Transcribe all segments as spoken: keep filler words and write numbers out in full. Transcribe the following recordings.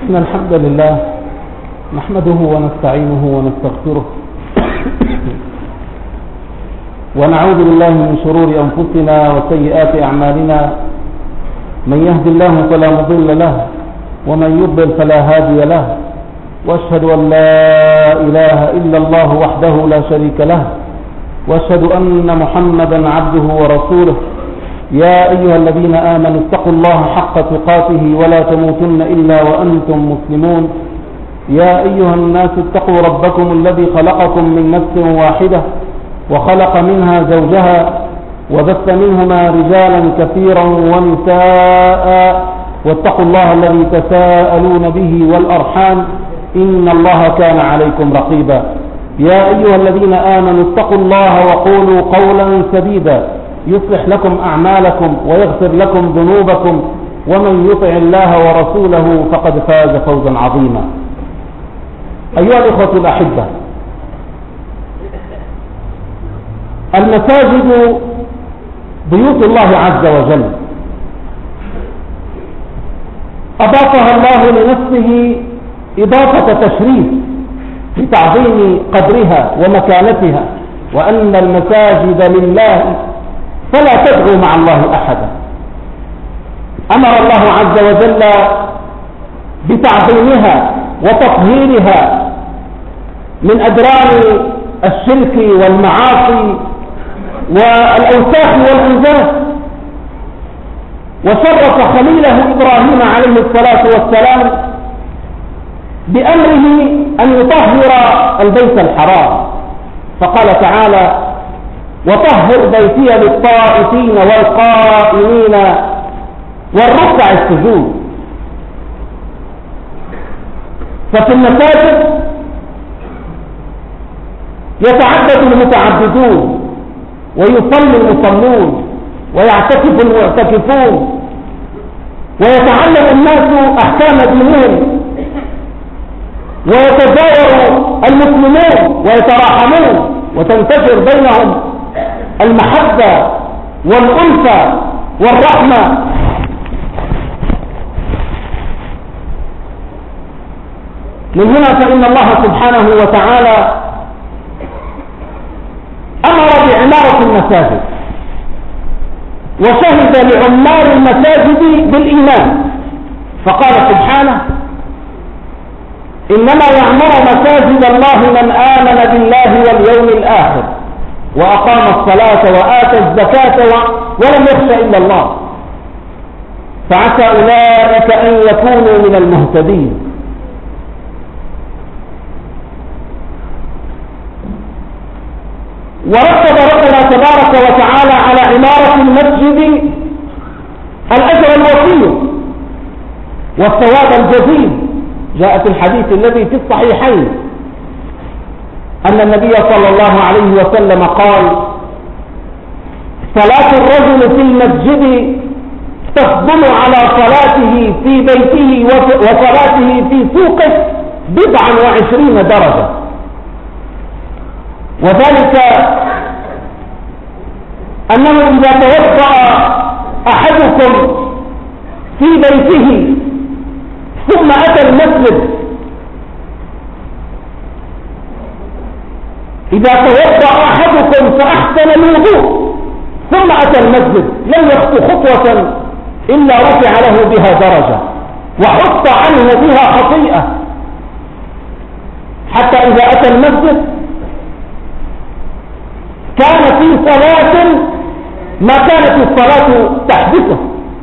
إن الحمد لله نحمده ونستعينه ونستغفره ونعوذ بالله من شرور أنفسنا وسيئات أعمالنا. من يهد الله فلا مضل له ومن يضلل فلا هادي له، وأشهد أن لا إله إلا الله وحده لا شريك له، وأشهد أن محمدا عبده ورسوله. يا أيها الذين آمنوا اتقوا الله حق تقاته ولا تموتن إلا وأنتم مسلمون. يا أيها الناس اتقوا ربكم الذي خلقكم من نفس واحدة وخلق منها زوجها وبث منهما رجالا كثيرا ونساء، واتقوا الله الذي تساءلون به والأرحام إن الله كان عليكم رقيبا. يا أيها الذين آمنوا اتقوا الله وقولوا قولا سديدا يصلح لكم أعمالكم ويغفر لكم ذنوبكم، ومن يطع الله ورسوله فقد فاز فوزا عظيما. أيها الإخوة الأحبة، المساجد بيوت الله عز وجل أضافها الله لنفسه إضافة تشريف لتعظيم قدرها ومكانتها، وأن المساجد لله فلا تدعوا مع الله أحدا. أمر الله عز وجل بتعظيمها وتطهيرها من أدران الشرك والمعاصي والأوساخ والأنجاس، وشرف خليله إبراهيم عليه الصلاة والسلام بأمره أن يطهر البيت الحرام، فقال تعالى: وطهر بيتي للطائفين والقائمين والركع السجود. ففي المساجد يتعبد المتعبدون ويصلي المصلون ويعتكف المعتكفون ويتعلم الناس أحكام دينهم ويتجاور المسلمون ويتراحمون وتنتشر بينهم المحبة والألفة والرحمة. من هنا فإن الله سبحانه وتعالى أمر بعمارة المساجد، وشهد لعمار المساجد بالإيمان، فقال سبحانه: إنما يعمر مساجد الله من آمن بالله واليوم الآخر وأقام الصلاة وآتى الزكاة ولم يخش إلا الله، فعسى أولئك أن يكونوا من المهتدين. ورتب ربنا تبارك وتعالى على عمارة المسجد الأجر الوفير والثواب الجزيل. جاء في الحديث الذي في الصحيحين أن النبي صلى الله عليه وسلم قال: صلاة الرجل في المسجد تفضل على صلاته في بيته وصلاته في سوقه بضعا وعشرين درجة، وذلك أنه إذا توضأ أحدكم في بيته ثم أتى المسجد، إذا توضأ أحدكم فأحسن الوضوء ثم أتى المسجد لم يخطو خطوة إلا رفع له بها درجة وحط عنه بها خطيئة، حتى إذا أتى المسجد كان في صلاة ما كانت الصلاة تحدثه،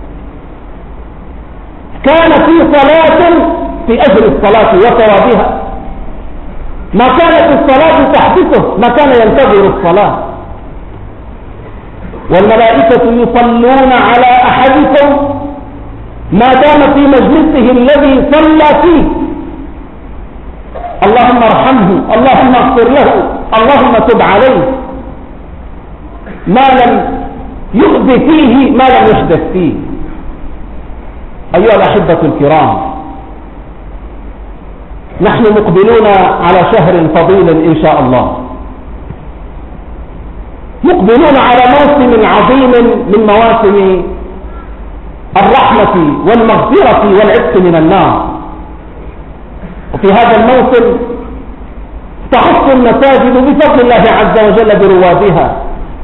كان في صلاة في أجل الصلاة وثوابها، ما كانت الصلاة تحدثه، ما كان ينتظر الصلاة. والملائكة يصلون على أحدكم ما دام في مجلسه الذي صلى فيه، اللهم ارحمه، اللهم اغفر له، اللهم تب عليه، ما لم يؤذي فيه ما لم يحدث فيه. أيها الأحبة الكرام، نحن مقبلون على شهر فضيل إن شاء الله، مقبلون على موسم عظيم من مواسم الرحمة والمغفرة والعتق من النار. وفي هذا الموسم تخص المساجد بفضل الله عز وجل بروادها،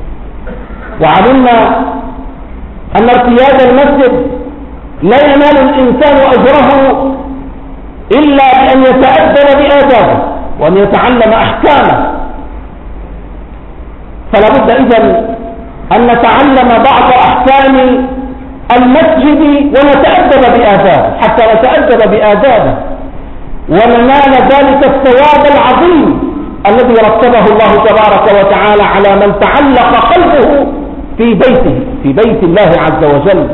وعلمنا أن ارتياد المسجد لا ينال الإنسان أجره إلا بأن يتأدب بآدابه وأن يتعلم أحكامه. فلا بد إذن أن نتعلم بعض أحكام المسجد ونتأدب بآدابه حتى نتأدب بآدابه وننال ذلك الثواب العظيم الذي رتبه الله تبارك وتعالى على من تعلق قلبه في بيته في بيت الله عز وجل.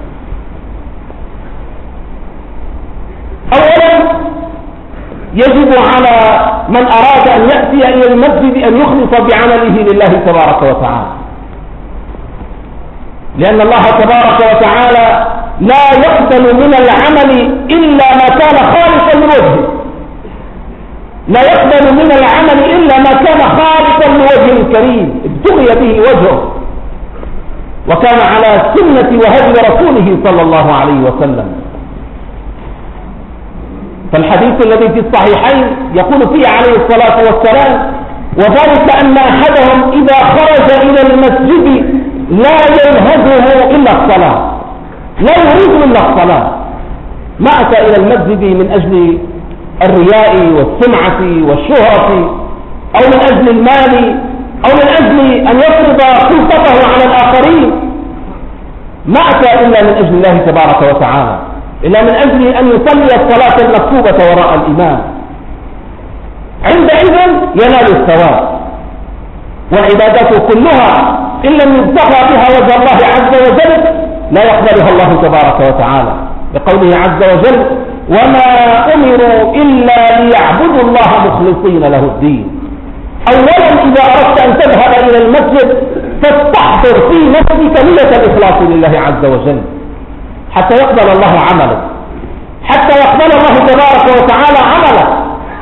أولا يجب على من أراد أن يأتي إلى المسجد أن يخلص بعمله لله تبارك وتعالى، لأن الله تبارك وتعالى لا يقبل من العمل إلا ما كان خالصا لوجهه، لا يقبل من العمل إلا ما كان خالصا لوجه الكريم ابتغي به وجهه، وكان على سنة وهدي رسوله صلى الله عليه وسلم. فالحديث الذي في الصحيحين يقول فيه عليه الصلاة والسلام: وذلك أن أحدهم إذا خرج إلى المسجد لا ينهزه إلا الصلاة، لا يريد إلا الصلاة، ما أتى إلى المسجد من أجل الرياء والسمعة والشهرة أو من أجل المال أو من أجل أن يفرض سلطته على الآخرين، ما أتى إلا من أجل الله تبارك وتعالى، إلا من أجل أن يصلي الصلاة المكتوبة وراء الإمام. عندئذ ينال الثواب، والعبادات كلها إن لم يبتغى بها وجه الله عز وجل لا يقبلها الله تبارك وتعالى، بقوله عز وجل: وما أمروا إلا ليعبدوا الله مخلصين له الدين. أولا إذا أردت أن تذهب إلى المسجد فاستحضر في نفسك نية الإخلاص لله عز وجل حتى يقبل الله عملك، حتى يقبل الله تبارك وتعالى عملك.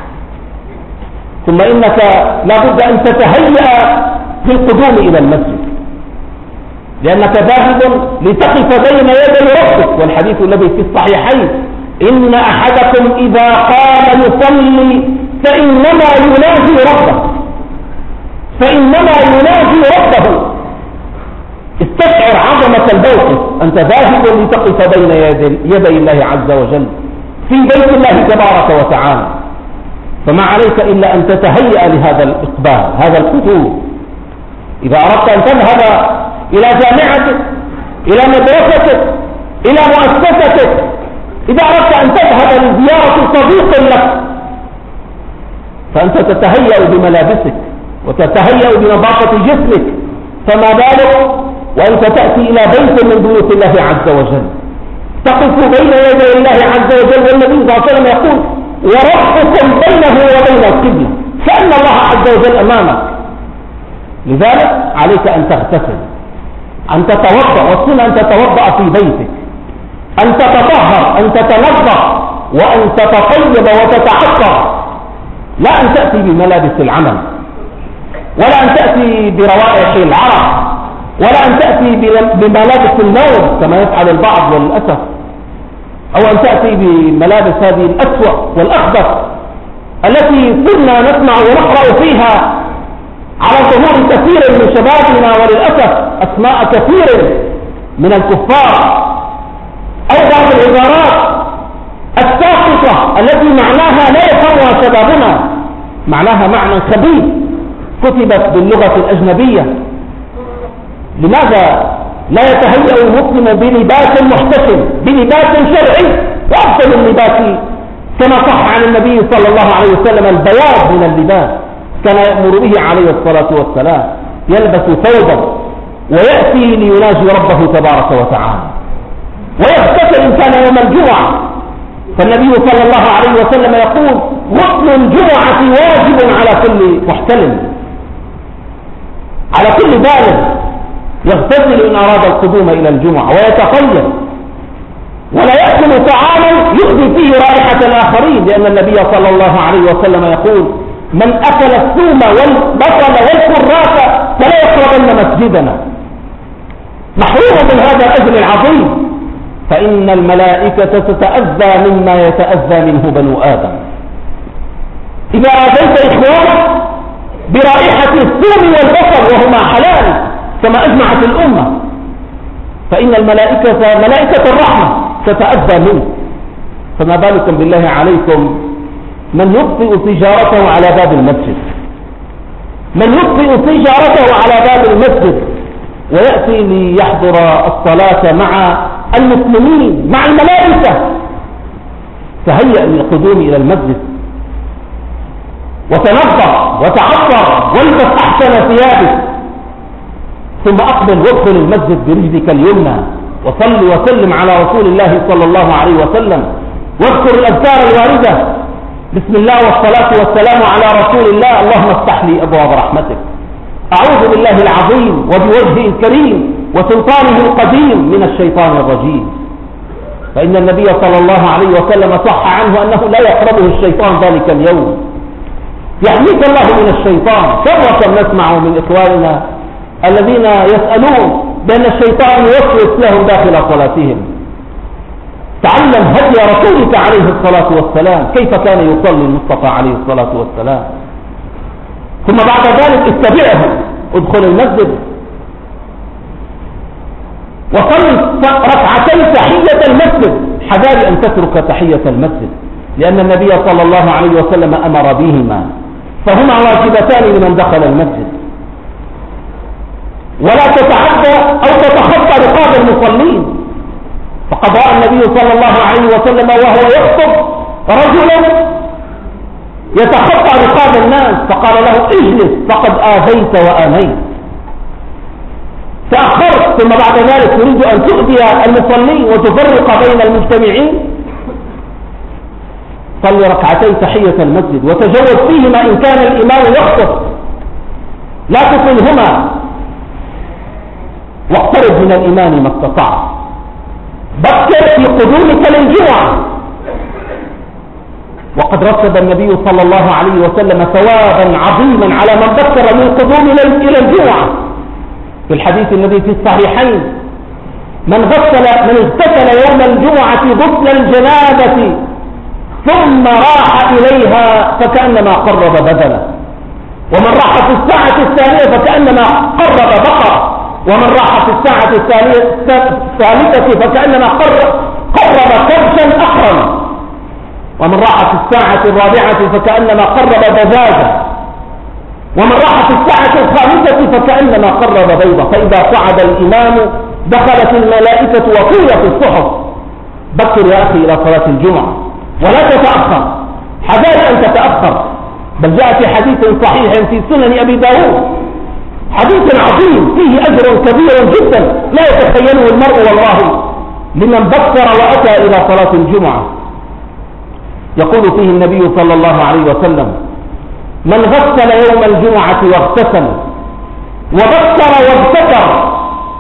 ثم إنك لا بد أن تتهيأ في القدوم إلى المسجد، لأنك ذاهب لتقف بين يدي ربك، والحديث الذي في الصحيحين: إن أحدكم إذا قام يصلي فإنما يناجي ربه، فإنما يناجي ربه. استشعر عظمة الموقف، أنت ذاهب لتقف بين يدي الله عز وجل في بيت الله تبارك وتعالى، فما عليك إلا أن تتهيأ لهذا الإقبال، هذا القدوم. إذا أردت أن تذهب إلى جامعتك، إلى مدرستك، إلى مؤسستك، إذا أردت أن تذهب لزيارة صديق لك، فأنت تتهيأ بملابسك وتتهيأ بنظافة جسمك، فما بالك وأنت تأتي إلى بيت من بيوت الله عز وجل، تقف بين يدي الله عز وجل، والنبي صلى الله عليه وسلم يقول: وربكم بينه وبين القبلة، كأن الله عز وجل أمامك. لذلك عليك أن تغتسل، أن تتوضأ، والسنة أن تتوضأ في بيتك، أن تتطهر، أن تتنظف، وأن تتطيب وتتعطر، لا أن تأتي بملابس العمل، ولا أن تأتي بروائح العرق، ولا أن تأتي بملابس النوم كما يفعل البعض للأسف، أو أن تأتي بملابس هذه الأسوأ والأخضر التي كنا نسمع ونقرأ فيها على ظهور كثير من شبابنا، وللأسف أسماء كثير من الكفار، أو بعض العبارات الساقطة التي معناها لا يفهمها شبابنا، معناها معنى خبيث كتبت باللغة الأجنبية. لماذا لا يتهيأ المسلم بلباس محتشم، بلباس شرعي؟ وأفضل اللباس كما صح عن النبي صلى الله عليه وسلم البياض من اللباس، كان يأمر به عليه الصلاة والسلام، يلبس ثوبا ويأتي ليناجي ربه تبارك وتعالى، ويغتسل إنسان يوم الجمعة. فالنبي صلى الله عليه وسلم يقول: غسل الجمعة واجب على كل محتلم، على كل بالغ يغتسل إن أراد القدوم إلى الجمعة، ويتطيب، ولا يأكل طعاما يؤذي فيه رائحة الآخرين، لأن النبي صلى الله عليه وسلم يقول: من أكل الثوم والبصل والكراث فلا يقربن مسجدنا. محروم من هذا الأجر العظيم، فإن الملائكة تتأذى مما يتأذى منه بنو آدم، إذا آذيت إخوانك برائحة الثوم والبصل وهما حلال كما أجمعت الأمة، فإن الملائكة ملائكة الرحمة تتأذى منه، فما بالكم بالله عليكم من يطفئ سيجارته على باب المسجد، من يطفئ سيجارته على باب المسجد ويأتي ليحضر الصلاة مع المسلمين مع الملائكة، تهيأ للقدوم إلى المسجد وتنظف وتعطر والبس أحسن ثيابك، ثم أقبل وادخل المسجد برجلك اليمنى وصل وسلم على رسول الله صلى الله عليه وسلم، واذكر الأذكار الواردة، بسم الله والصلاة والسلام على رسول الله، اللهم افتح لي أبواب رحمتك، أعوذ بالله العظيم وبوجهه الكريم وسلطانه القديم من الشيطان الرجيم. فإن النبي صلى الله عليه وسلم صح عنه أنه لا يقربه الشيطان ذلك اليوم. يحميك الله من الشيطان. كم نسمع من إخواننا الذين يسألون بأن الشيطان يوسوس لهم داخل صلاتهم. تعلم هدي رسولك عليه الصلاة والسلام، كيف كان يصلي المصطفى عليه الصلاة والسلام، ثم بعد ذلك اتبعه، ادخل المسجد وصل ركعتي تحية المسجد، حذار أن تترك تحية المسجد، لأن النبي صلى الله عليه وسلم أمر بهما، فهما واجبتان لمن دخل المسجد. ولا تتعدى أو تتخطى رقاب المصلين، فقد رأى النبي صلى الله عليه وسلم وهو يخطب رجلا يتخطى رقاب الناس، فقال له اجلس فقد آذيت وآنيت، تأخرت ثم بعد ذلك تريد أن تؤذي المصلين وتفرق بين المجتمعين. صل ركعتي تحية المسجد وتجوز فيهما إن كان الإمام يخطب، لا تطلهما، واقترب من الإمام ما استطعت، بكر في قدومك للجمعة. وقد رتب النبي صلى الله عليه وسلم ثوابا عظيما على من بكر من قدوم إلى الجمعة، في الحديث الذي في الصحيحين: من غسل من اغتسل يوم الجمعة غسل الجنابة ثم راح إليها فكأنما قرب بدنه، ومن راح في الساعة الثانية فكأنما قرب بقرة، ومن راح في الساعة الثالثة فكأنما قرب كبشا أحرم، ومن راح في الساعة الرابعة فكأنما قرب دجاجة، ومن راح في الساعة الخامسة فكأنما قرب بيضة. فإذا صعد الإمام دخلت الملائكة وطويت الصحف. بكر يا أخي إلى صلاة الجمعة ولا تتأخر، حذار أن تتأخر، بل جاء في حديث صحيح في سنن أبي داود، حديث عظيم فيه أجر كبير جدا لا يتخيله المرء والله لمن بكر وأتى إلى صلاة الجمعة. يقول فيه النبي صلى الله عليه وسلم: من غسل يوم الجمعة واغتسل وبكر وابتكر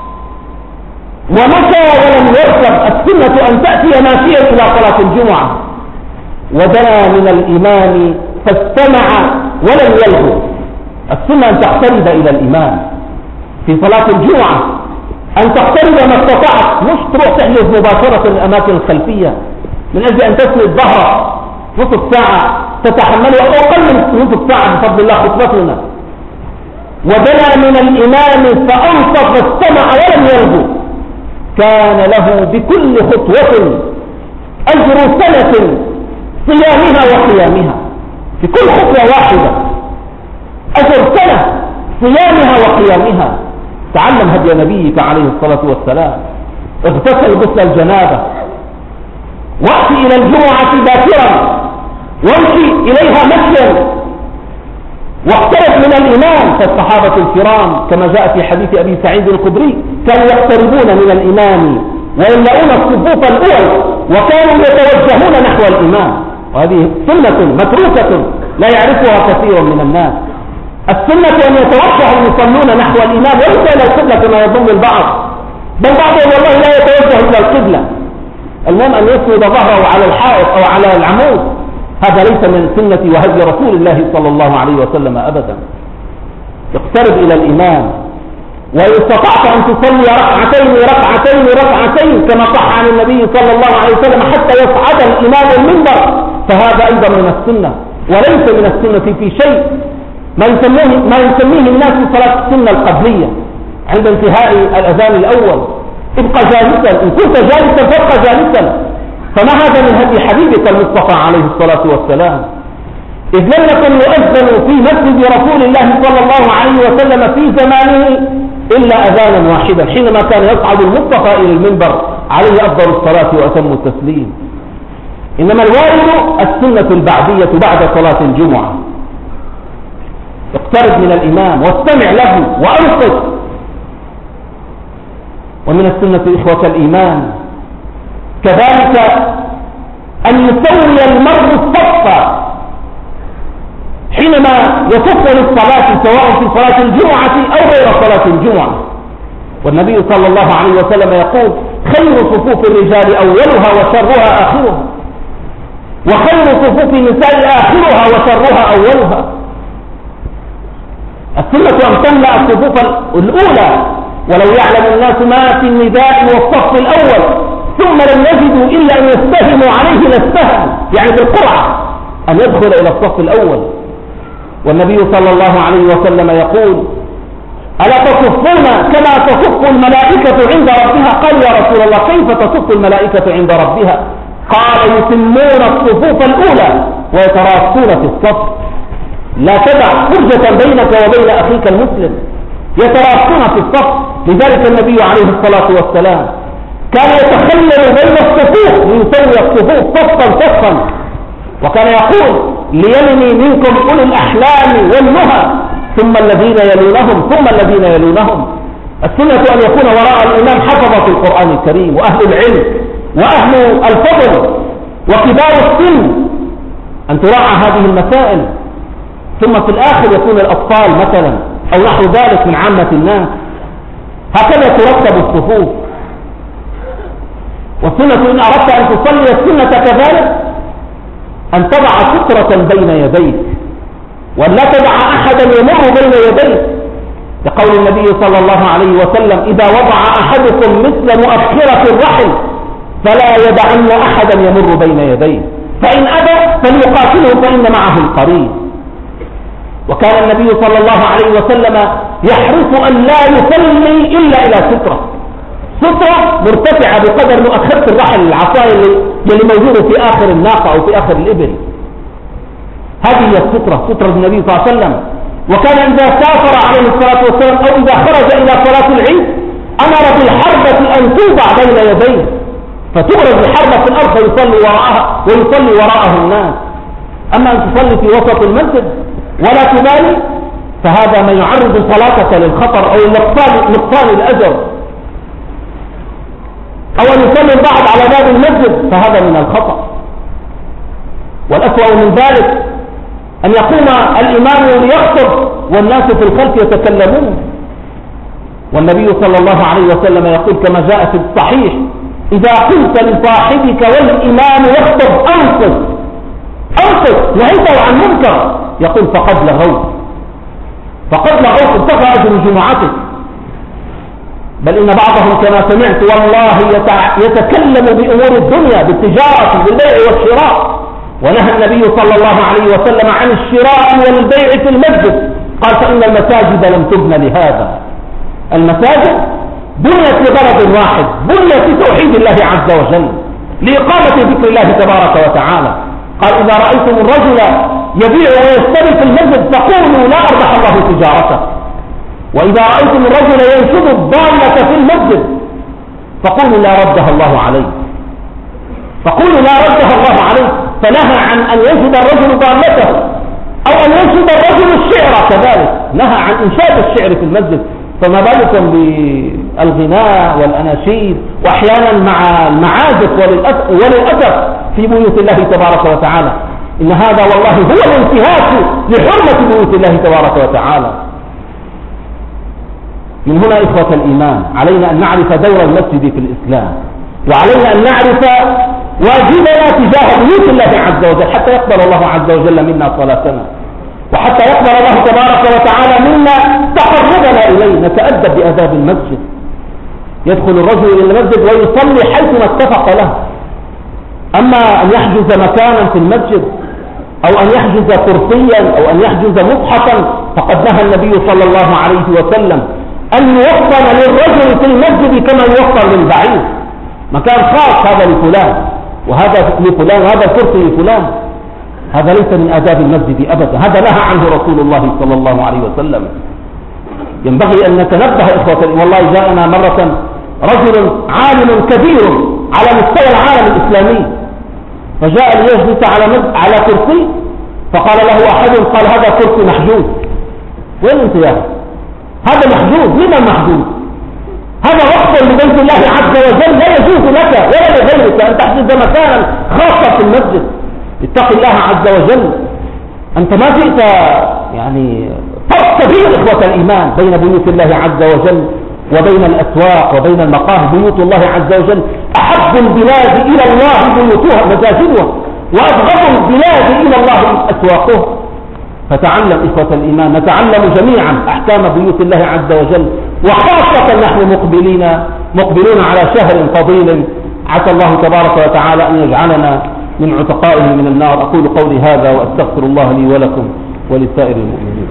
ومشى ولم يركب، السنة أن تأتي ماشيا إلى صلاة الجمعة، ودنا من الإمام فاستمع ولم يلغو. السنة أن تقترب إلى الإمام في صلاة الجمعة، أن تقترب ما استطعت، مش تروح تحجز مباشرة الأماكن الخلفية من أجل أن تسند ظهرك نصف ساعة تتحمله أو أقل من نصف ساعة بفضل الله خطبتنا. ودنا من الإمام فأنصت واستمع ولم يلغو، كان له بكل خطوة أجر سنة صيامها وقيامها، في كل خطوة واحدة أجر سنة صيامها وقيامها. تعلم هدي نبيك عليه الصلاة والسلام، اغتسل غسل الجنابة، وأتي إلى الجمعة باكرا وامشي إليها مشيا، واقترب من الإمام. فالصحابة الكرام كما جاء في حديث أبي سعيد الخدري كانوا يقتربون من الإمام ويملؤون الصفوف الأول وكانوا يتوجهون نحو الإمام، وهذه سنة متروكة لا يعرفها كثير من الناس. السنة أن يتوجه المصلون نحو الإمام وليس إلى القبلة كما يظن البعض، بل بعضهم والله لا يتوجه إلى القبلة، المهم أن يسند ظهره على الحائط أو على العمود. هذا ليس من سنة وهدي رسول الله صلى الله عليه وسلم أبدا. اقترب إلى الإمام، وإن استطعت أن تصلي ركعتين ركعتين ركعتين كما صح عن النبي صلى الله عليه وسلم حتى يصعد الإمام المنبر، فهذا أيضا من السنة. وليس من السنة في شيء ما يسميه, ما يسميه الناس صلاة السنة القبلية عند انتهاء الأذان الأول. ابقى جالسا، إن كنت جالسا فابقى جالسا. فما هذا من هدي حبيبك المصطفى عليه الصلاة والسلام؟ إذ لم يكن يؤذن في مسجد رسول الله صلى الله عليه وسلم في زمانه إلا أذانا واحدا حينما كان يصعد المصطفى إلى المنبر عليه أفضل الصلاة وأتم التسليم. إنما الوارد السنة البعدية بعد صلاة الجمعة. اقترب من الإمام واستمع له وأنصت. ومن السنة إخوة الإيمان كذلك أن يسوي المرء الصف حينما يصف للصلاة سواء في صلاة الجمعة أو غير صلاة الجمعة. والنبي صلى الله عليه وسلم يقول خير صفوف الرجال أولها وشرها آخرها، وخير صفوف النساء آخرها وشرها أولها. السنة أن تملأ الصفوف الأولى، ولو يعلم الناس ما في النداء والصف الأول ثم لم يجدوا إلا أن يستهموا عليه لاستهموا، يعني بالقرعة أن يدخل إلى الصف الأول. والنبي صلى الله عليه وسلم يقول ألا تصفون كما تصف الملائكة عند ربها؟ قال يا رسول الله كيف تصف الملائكة عند ربها؟ قال يتمون الصفوف الأولى ويتراصون في الصف. لا تدع فرجة بينك وبين أخيك المسلم، يتراصون في الصف. لذلك النبي عليه الصلاة والسلام كان يتخلل بين الصفوف ليسوي الصفوف صفا صفا، وكان يقول ليلني منكم أولي الأحلام والنهى ثم الذين يلونهم ثم الذين يلونهم. السنة أن يكون وراء الإمام حفظة القرآن الكريم وأهل العلم وأهل الفضل وكبار السن، أن تراعى هذه المسائل. ثم في الآخر يكون الأطفال مثلا أو نحو ذلك من عامة الناس. هكذا ترتب الصفوف. والسنة إن أردت أن تصلي السنة كذلك أن تضع سترة بين يديك، ولا تدع أحدا يمر بين يديك، لقول النبي صلى الله عليه وسلم إذا وضع أحدكم مثل مؤخرة الرحل فلا يدعن أحدا يمر بين يديه، فإن أبى فليقاتله فإن معه القرين. وكان النبي صلى الله عليه وسلم يحرص أن لا يصلي إلا إلى سترة، سترة مرتفعة بقدر مؤخرة الرحل، العصاية اللي موجودة في آخر الناقة أو في آخر الإبل. هذه هي السترة، سترة النبي صلى الله عليه وسلم. وكان إذا سافر عليه الصلاة والسلام أو إذا خرج إلى صلاة العيد أمر بالحربة أن توضع بين يديه، فتبرز الحربة في الأرض ويصلي وراءها ويصلي وراءه الناس. أما أن تصلي في وسط المسجد ولا تبالي فهذا ما يعرض صلاتك للخطر أو نقصان الأجر. أو أن يصلي البعض على باب المسجد فهذا من الخطأ. والأسوأ من ذلك أن يقوم الإمام ليخطب والناس في الخلف يتكلمون. والنبي صلى الله عليه وسلم يقول كما جاء في الصحيح إذا قلت لصاحبك والإمام يخطب أنصت أنصت نهيته عن منكر، يقول فقد لغوت فقد لغوت ارتفع أجر جمعتك. بل إن بعضهم كما سمعت والله يتكلم بأمور الدنيا بالتجارة بالبيع والشراء، ونهى النبي صلى الله عليه وسلم عن الشراء والبيع في المسجد. قال فإن المساجد لم تبنى لهذا. المساجد بنيت لغرض واحد، بنيت لتوحيد الله عز وجل، لإقامة ذكر الله تبارك وتعالى. قال إذا رأيتم الرجل يبيع ويشتري في المسجد فقولوا لا أربح الله تجارته، وإذا رأيتم الرجل ينشد الضالة في المسجد فقولوا لا ردها الله عليه فقولوا لا ردها الله عليه. فنهى عن أن ينشد الرجل ضالته أو أن ينشد الرجل الشعر كذلك، نهى عن إنشاد الشعر في المسجد. فما بالكم بالغناء والأناشيد وأحيانا مع المعازف وللأسف في بيوت الله تبارك وتعالى. إن هذا والله هو الانتهاك لحرمة بيوت الله تبارك وتعالى. من هنا إخوة الإيمان علينا أن نعرف دور المسجد في الإسلام، وعلينا أن نعرف واجبنا تجاه بيوت الله عز وجل حتى يقبل الله عز وجل منا صلاتنا، وحتى يقبل الله تبارك وتعالى منا تقربنا إليه. نتأدب بآداب المسجد. يدخل الرجل إلى المسجد ويصلي حيثما اتفق له. أما أن يحجز مكانا في المسجد أو أن يحجز كرسيا أو أن يحجز مصحفا، فقد نهى النبي صلى الله عليه وسلم أن يوصل للرجل في المسجد كما يوصل للبعير، مكان خاص هذا لفلان وهذا لفلان وهذا الكرسي لفلان. هذا ليس من آداب المسجد أبدا، هذا نهى عنه رسول الله صلى الله عليه وسلم. ينبغي أن نتنبه إخوة. والله جاءنا مرة رجل عالم كبير على مستوى العالم الإسلامي، فجاء ليجلس على على كرسي، فقال له أحد قال هذا كرسي محجوز. وين أنت يا أخي؟ هذا محجوز. لمن محجوز؟ هذا وقت لبيت الله عز وجل، لا يجوز لك ولا لغيرك أن تحجز مكانا خاصا في المسجد. اتق الله عز وجل. أنت ما جئت يعني فرق كبير إخوة الإيمان بين بيوت الله عز وجل وبين الأسواق وبين المقاهي. بيوت الله عز وجل أحب البلاد إلى الله بيوتها مساجدها، وأبغض البلاد إلى الله أسواقها. فتعلم إخوة الإيمان، نتعلم جميعا أحكام بيوت الله عز وجل، وخاصة نحن مقبلين مقبلون على شهر فضيل، عسى الله تبارك وتعالى أن يجعلنا من عتقائه من النار. أقول قولي هذا وأستغفر الله لي ولكم ولسائر المؤمنين.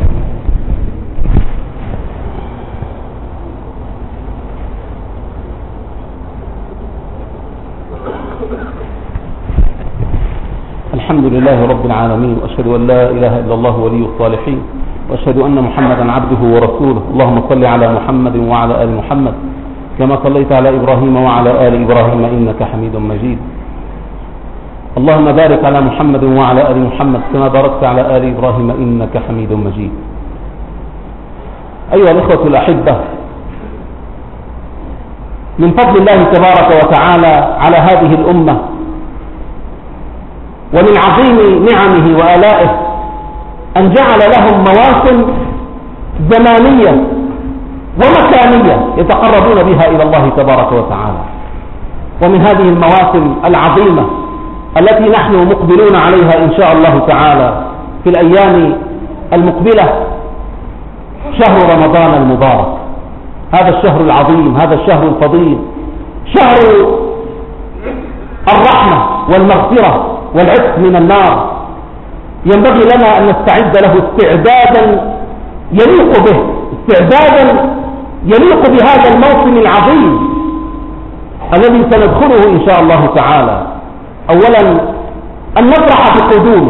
الحمد لله رب العالمين، وأشهد أن لا إله إلا الله ولي الصالحين، وأشهد أن محمدا عبده ورسوله. اللهم صل على محمد وعلى آل محمد كما صليت على إبراهيم وعلى آل إبراهيم إنك حميد مجيد. اللهم بارك على محمد وعلى آل محمد كما باركت على آل إبراهيم إنك حميد مجيد. أيها الإخوة الأحبة، من فضل الله تبارك وتعالى على هذه الأمة ومن عظيم نعمه وآلائه أن جعل لهم مواسم زمانية ومكانية يتقربون بها إلى الله تبارك وتعالى. ومن هذه المواسم العظيمة التي نحن مقبلون عليها إن شاء الله تعالى في الأيام المقبلة شهر رمضان المبارك. هذا الشهر العظيم، هذا الشهر الفضيل، شهر الرحمة والمغفرة والعتق من النار. ينبغي لنا أن نستعد له استعدادا يليق به، استعدادا يليق بهذا الموسم العظيم الذي سندخله إن شاء الله تعالى. أولا أن نفرح بقدومه،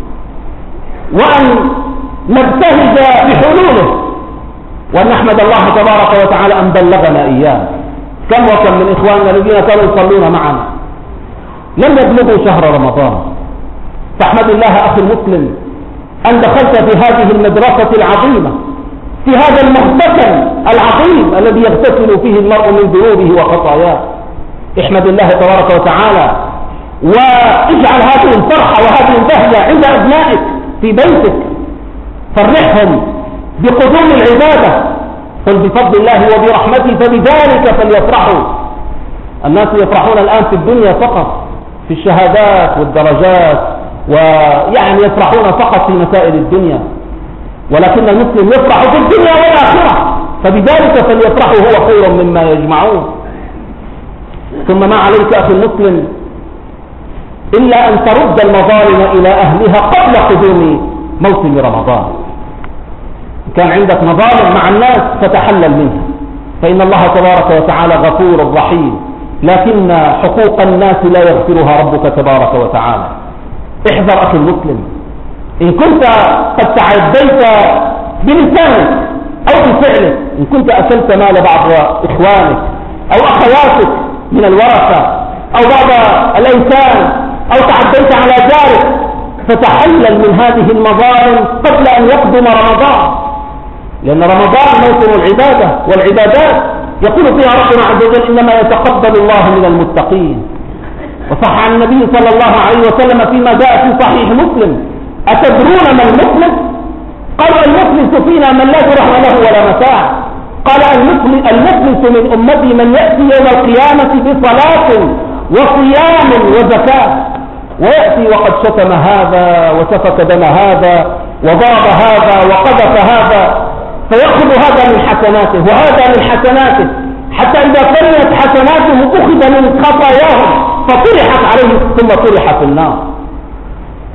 وأن نبتهج بحلوله، وأن نحمد الله تبارك وتعالى أن بلغنا إياه. كم وكم من إخواننا الذين كانوا يصلون معنا لم يبلغوا شهر رمضان. فاحمد الله أخي المسلم أن دخلت في هذه المدرسة العظيمة، في هذا المغتسل العظيم الذي يغتسل فيه المرء من ذنوبه وخطاياه. احمد الله تبارك وتعالى، واجعل هذه الفرحة وهذه البهجة عند أبنائك في بيتك. فرحهم بقدوم العبادة، قل بفضل الله وبرحمته فبذلك فليفرحوا. الناس يفرحون الآن في الدنيا فقط، في الشهادات والدرجات، ويعني يفرحون فقط في مسائل الدنيا، ولكن المسلم يفرح في الدنيا والآخرة، فبذلك فليفرحوا هو خير مما يجمعون. ثم ما عليك أخي المسلم إلا أن ترد المظالم إلى أهلها قبل قدوم موسم رمضان. كان عندك مظالم مع الناس فتحلل منها، فإن الله تبارك وتعالى غفور رحيم، لكن حقوق الناس لا يغفرها ربك تبارك وتعالى. احذر أخي المسلم، إن كنت قد تعديت بلسانك أو بفعلك، إن كنت أكلت مال بعض إخوانك أو أخواتك من الورثة أو بعض الأيتام أو تعديت على جارك، فتحلل من هذه المظالم قبل أن يقدم رمضان، لأن رمضان موسم العبادة والعبادات يقول فيها ربنا عز وجل إنما يتقبل الله من المتقين. وصح عن النبي صلى الله عليه وسلم فيما جاء في صحيح مسلم: أتدرون ما المفلس؟ قالوا المفلس فينا من لا درهم له ولا متاع. قال المفلس من أمتي من يأتي يوم القيامة بصلاة وصيام وزكاة، ويأتي وقد شتم هذا وسفك دم هذا وضرب هذا وقذف هذا، فيأخذ هذا من حسناته وهذا من حسناته، حتى إذا فنيت حسناته أخذ من خطاياهم فطرحت عليه ثم طرح في النار.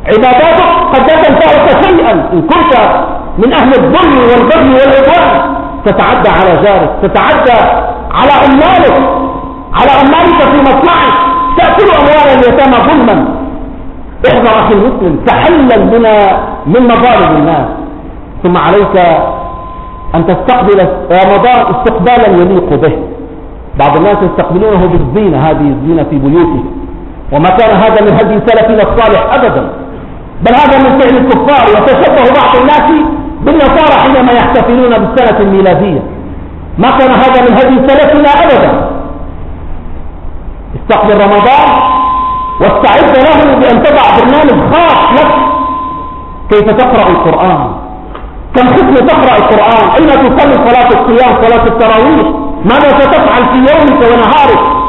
عباداتك قد لا تنفعك شيئا إن كنت من أهل الظلم والبغي والعدوان، تتعدى على جارك، تتعدى على عمالك على عمالك في مصنعك، تأكل أموال اليتامى ظلما. احذر أخي المسلم، تحلل من من مظالم الناس. ثم عليك أن تستقبل رمضان استقبالا يليق به. بعض الناس يستقبلونه بالزينة، هذه الزينة في بيوتهم، وما كان هذا من هدي سلفنا الصالح أبدا، بل هذا من فعل الكفار. يتشبه بعض الناس بالنصارى حينما يحتفلون بالسنة الميلادية، ما كان هذا من هدي سلفنا أبدا. استقبل رمضان واستعد له بأن تضع برنامج خاص لك كيف تقرأ القرآن، كم ختم تقرأ القرآن، أين تصلي صلاة الصيام، صلاة التراويح، ماذا ستفعل في يومك ونهارك.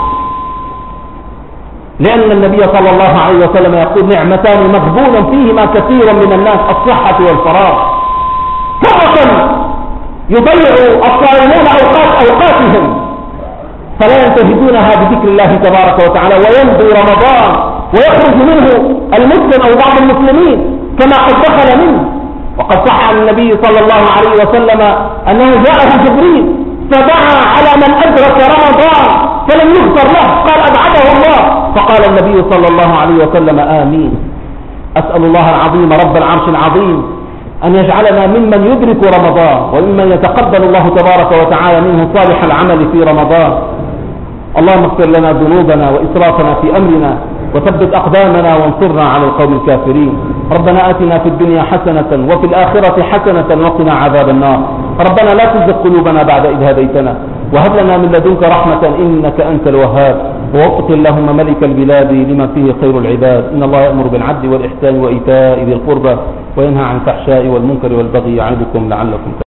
لأن النبي صلى الله عليه وسلم يقول نعمتان مغبون فيهما كثير من الناس، الصحة والفراغ. مرة يضيع الصائمون أوقات أوقاتهم فلا ينتهزونها بذكر الله تبارك وتعالى، ويمضي رمضان ويخرج منه المسلم أو بعض المسلمين كما قد دخل منه. وقد صح عن النبي صلى الله عليه وسلم أنه جاءه جبريل فدعا على من أدرك رمضان فلم يغفر له، قال أبعده الله، فقال النبي صلى الله عليه وسلم آمين. أسأل الله العظيم رب العرش العظيم أن يجعلنا ممن يدرك رمضان وممن يتقبل الله تبارك وتعالى منه صالح العمل في رمضان. اللهم اغفر لنا ذنوبنا وإسرافنا في أمرنا وثبت أقدامنا وانصرنا على القوم الكافرين. ربنا آتنا في الدنيا حسنة وفي الآخرة حسنة وقنا عذاب النار. ربنا لا تزغ قلوبنا بعد إذ هديتنا وهب لنا من لدنك رحمة إنك أنت الوهاب. ووفق اللهم ملك البلاد لما فيه خير العباد. إن الله يأمر بالعدل والإحسان وإيتاء ذي القربى وينهى عن الفحشاء والمنكر والبغي يعظكم لعلكم